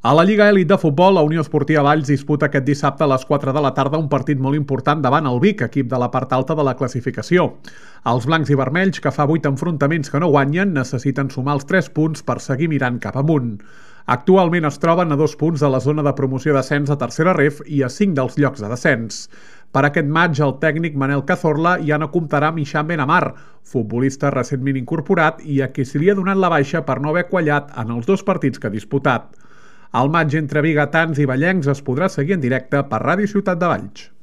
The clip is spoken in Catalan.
A la Lliga Elit de Futbol, la Unió Esportiva Valls disputa aquest dissabte a les 4 de la tarda un partit molt important davant el Vic, equip de la part alta de la classificació. Els blancs i vermells, que fa 8 enfrontaments que no guanyen, necessiten sumar els 3 punts per seguir mirant cap amunt. Actualment es troben a 2 punts de la zona de promoció d'ascens a tercera ref i a 5 dels llocs de descens. Per aquest maig, el tècnic Manel Cazorla ja no comptarà amb Hisham Benamar, futbolista recentment incorporat i a qui se li ha donat la baixa per no haver quallat en els 2 partits que ha disputat. El maig entre vigatans i vallencs es podrà seguir en directe per Ràdio Ciutat de Valls.